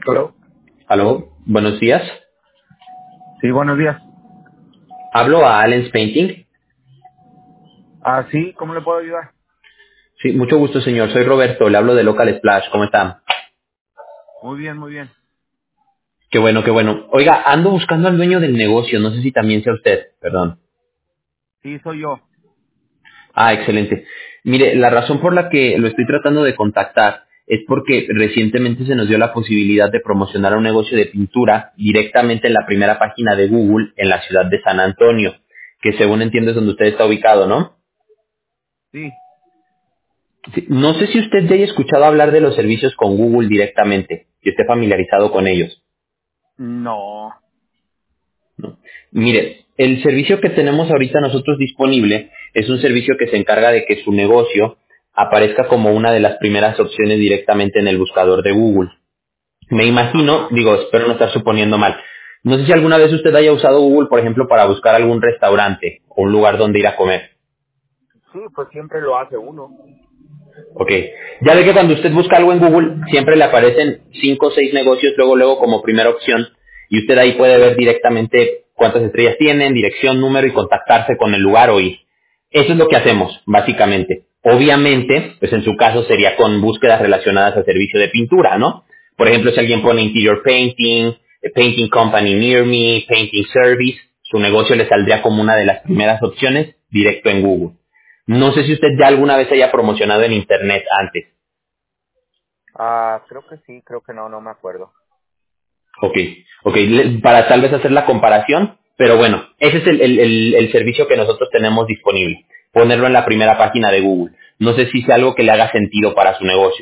Aló. Aló, buenos días. Sí, buenos días. Hablo a Allen's Painting. Sí, ¿cómo le puedo ayudar? Sí, mucho gusto, señor. Soy Roberto, le hablo de Local Splash. ¿Cómo está? Muy bien, muy bien. Qué bueno, qué bueno. Oiga, ando buscando al dueño del negocio. No sé si también sea usted. Perdón. Sí, soy yo. Excelente. Mire, la razón por la que lo estoy tratando de contactar es porque recientemente se nos dio la posibilidad de promocionar un negocio de pintura directamente en la primera página de Google en la ciudad de San Antonio, que según entiendo es donde usted está ubicado, ¿no? Sí. Sí, no sé si usted ya haya escuchado hablar de los servicios con Google directamente, que esté familiarizado con ellos. No. Mire, el servicio que tenemos ahorita nosotros disponible es un servicio que se encarga de que su negocio aparezca como una de las primeras opciones directamente en el buscador de Google. Me imagino, Ajá. digo, espero no estar suponiendo mal. No sé si alguna vez usted haya usado Google, por ejemplo, para buscar algún restaurante o un lugar donde ir a comer. Sí, pues siempre lo hace uno. Ok. Ya ve que cuando usted busca algo en Google, siempre le aparecen 5 o 6 negocios luego como primera opción y usted ahí puede ver directamente cuántas estrellas tienen, dirección, número y contactarse con el lugar o ir. Eso es lo que hacemos, básicamente. Obviamente, pues en su caso sería con búsquedas relacionadas al servicio de pintura, ¿no? Por ejemplo, si alguien pone interior painting, painting company near me, painting service, su negocio le saldría como una de las primeras opciones directo en Google. No sé si usted ya alguna vez haya promocionado en Internet antes. Creo que sí, creo que no, no me acuerdo. Ok, ok, para tal vez hacer la comparación, pero bueno, ese es el servicio que nosotros tenemos disponible, ponerlo en la primera página de Google. No sé si es algo que le haga sentido para su negocio.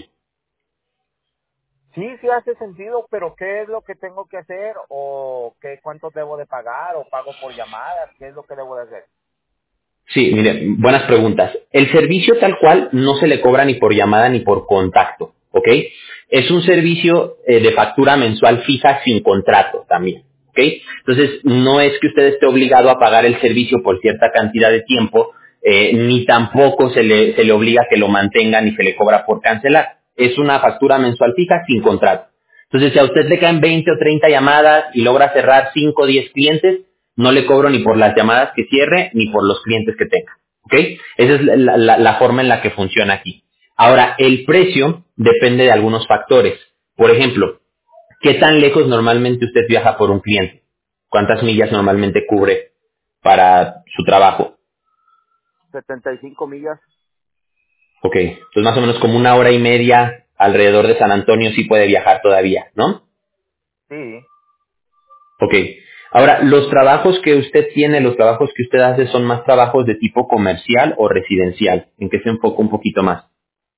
Sí, sí hace sentido, pero ¿qué es lo que tengo que hacer? ¿O qué, cuánto debo de pagar? ¿O pago por llamadas? ¿Qué es lo que debo de hacer? Sí, mire, buenas preguntas. El servicio tal cual no se le cobra ni por llamada ni por contacto, ¿ok? Es un servicio de factura mensual fija sin contrato también, ¿ok? Entonces, no es que usted esté obligado a pagar el servicio por cierta cantidad de tiempo, ni tampoco se le obliga a que lo mantenga ni se le cobra por cancelar. Es una factura mensual fija sin contrato. Entonces, si a usted le caen 20 o 30 llamadas y logra cerrar 5 o 10 clientes, no le cobro ni por las llamadas que cierre ni por los clientes que tenga. ¿Ok? Esa es la forma en la que funciona aquí. Ahora, el precio depende de algunos factores. Por ejemplo, ¿qué tan lejos normalmente usted viaja por un cliente? ¿Cuántas millas normalmente cubre para su trabajo? 75 millas. Ok, entonces más o menos como 1 hora y media alrededor de San Antonio sí puede viajar todavía, ¿no? Sí. Ok. Ahora, los trabajos que usted tiene, los trabajos que usted hace, ¿son más trabajos de tipo comercial o residencial? ¿En qué se enfoca un poquito más?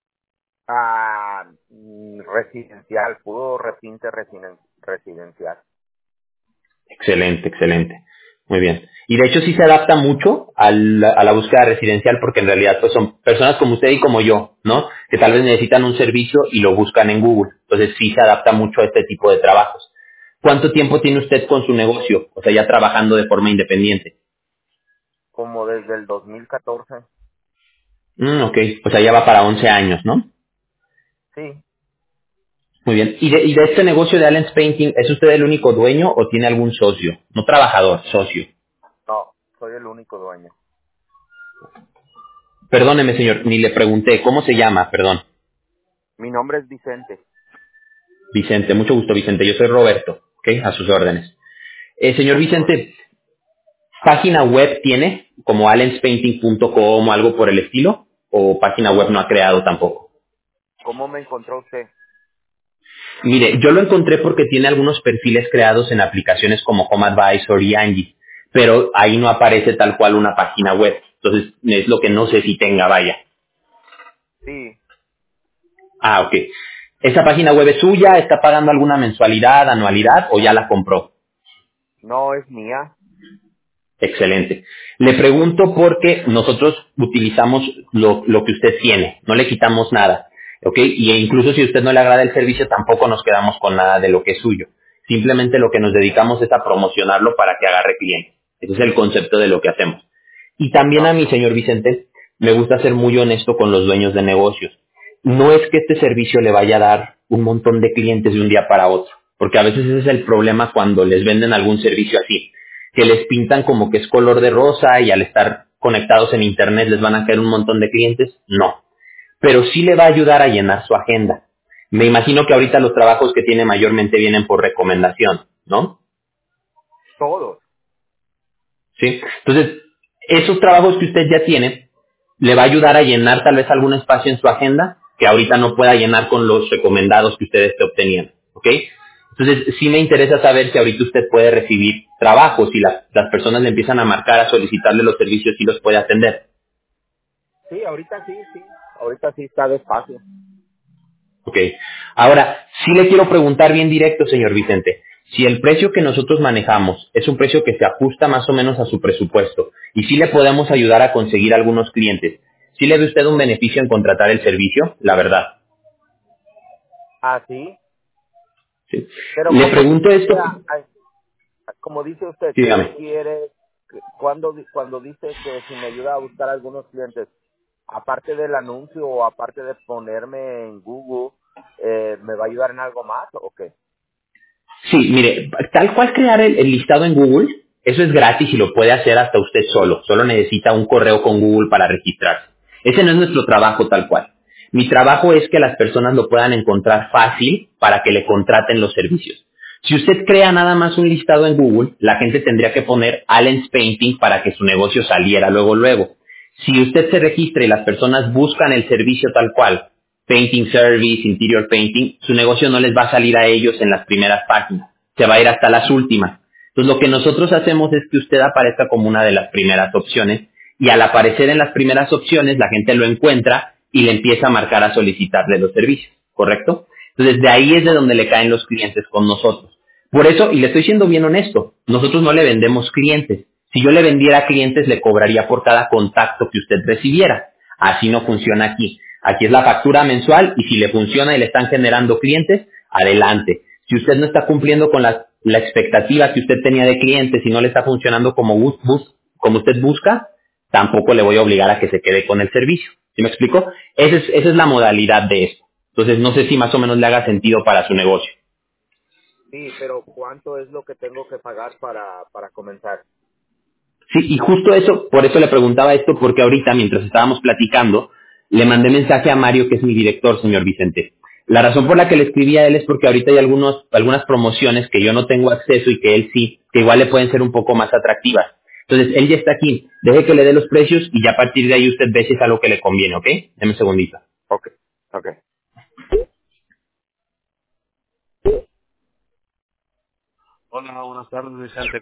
Residencial, puro repinte residencial. Excelente, excelente. Muy bien. Y de hecho sí se adapta mucho a la búsqueda residencial porque en realidad pues son personas como usted y como yo, ¿no? Que tal vez necesitan un servicio y lo buscan en Google. Entonces sí se adapta mucho a este tipo de trabajos. ¿Cuánto tiempo tiene usted con su negocio? O sea, ya trabajando de forma independiente. Como desde el 2014. Ok. O sea, ya va para 11 años, ¿no? Sí. Muy bien. Y de este negocio de Allen's Painting, ¿es usted el único dueño o tiene algún socio? No trabajador, socio. No, soy el único dueño. Perdóneme, señor, ni le pregunté. ¿Cómo se llama? Perdón. Mi nombre es Vicente. Vicente. Mucho gusto, Vicente. Yo soy Roberto. ¿Ok? A sus órdenes. Señor A sus órdenes. Vicente, ¿página web tiene? ¿Como allenspainting.com o algo por el estilo? ¿O página web no ha creado tampoco? ¿Cómo me encontró usted? Mire, yo lo encontré porque tiene algunos perfiles creados en aplicaciones como Home Advisor y Angie, pero ahí no aparece tal cual una página web. Entonces, es lo que no sé si tenga, vaya. Sí, Ok. ¿Esa página web es suya? ¿Está pagando alguna mensualidad, anualidad o ya la compró? no es mía. Excelente. Le pregunto porque nosotros utilizamos lo que usted tiene, no le quitamos nada, ¿ok? Y incluso si a usted no le agrada el servicio, tampoco nos quedamos con nada de lo que es suyo. Simplemente lo que nos dedicamos es a promocionarlo para que agarre clientes. Ese es el concepto de lo que hacemos. Y también a mí, Ajá. señor Vicente, me gusta ser muy honesto con los dueños de negocios. No es que este servicio le vaya a dar un montón de clientes de un día para otro. porque a veces ese es el problema cuando les venden algún servicio así, que les pintan como que es color de rosa y al estar conectados en internet les van a caer un montón de clientes. No, pero sí le va a ayudar a llenar su agenda. Me imagino que ahorita los trabajos que tiene mayormente vienen por recomendación, ¿no? Todos. ¿Sí? Entonces, esos trabajos que usted ya tiene, le va a ayudar a llenar tal vez algún espacio en su agenda que ahorita no pueda llenar con los recomendados que usted esté obteniendo, ¿ok? Entonces, sí me interesa saber si ahorita usted puede recibir trabajos, si las personas le empiezan a marcar, a solicitarle los servicios, y los puede atender. Sí, ahorita sí, sí. Ahorita sí está despacio. Ok. Ahora, sí le quiero preguntar bien directo, señor Vicente. Si el precio que nosotros manejamos es un precio que se ajusta más o menos a su presupuesto y sí le podemos ayudar a conseguir algunos clientes, ¿sí le ve usted un beneficio en contratar el servicio? La verdad. Ah, sí. Sí. Pero Le como dice pregunto usted, esto. como dice usted, Sí, ¿qué dígame. quiere? Cuando dice que si me ayuda a buscar algunos clientes, aparte del anuncio o aparte de ponerme en Google, ¿me va a ayudar en algo más o qué? Sí, mire, tal cual crear el listado en Google, eso es gratis y lo puede hacer hasta usted solo. Solo necesita un correo con Google para registrarse. Ese no es nuestro trabajo tal cual. Mi trabajo es que las personas lo puedan encontrar fácil para que le contraten los servicios. Si usted crea nada más un listado en Google, la gente tendría que poner Allen's Painting para que su negocio saliera luego luego. Si usted se registra y las personas buscan el servicio tal cual, painting service, interior painting, su negocio no les va a salir a ellos en las primeras páginas, se va a ir hasta las últimas. Entonces lo que nosotros hacemos es que usted aparezca como una de las primeras opciones y al aparecer en las primeras opciones la gente lo encuentra y le empieza a marcar a solicitarle los servicios, ¿correcto? Entonces de ahí es de donde le caen los clientes con nosotros. Por eso, y le estoy siendo bien honesto, nosotros no le vendemos clientes. Si yo le vendiera clientes, le cobraría por cada contacto que usted recibiera. Así no funciona aquí. Aquí es la factura mensual y si le funciona y le están generando clientes, adelante. Si usted no está cumpliendo con la expectativa que usted tenía de clientes y no le está funcionando como, como usted busca, tampoco le voy a obligar a que se quede con el servicio. ¿Sí me explico? Esa es la modalidad de esto. Entonces, no sé si más o menos le haga sentido para su negocio. Sí, pero ¿cuánto es lo que tengo que pagar para comenzar? Sí, y justo eso, por eso le preguntaba esto, porque ahorita, mientras estábamos platicando, le mandé mensaje a Mario, que es mi director, señor Vicente. La razón por la que le escribí a él es porque ahorita hay algunas promociones que yo no tengo acceso y que él sí, que igual le pueden ser un poco más atractivas. Entonces, él ya está aquí. Deje que le dé los precios y ya a partir de ahí usted ve si es algo que le conviene, ¿ok? Deme un segundito. Ok, ok. Hola, buenas tardes, Vicente.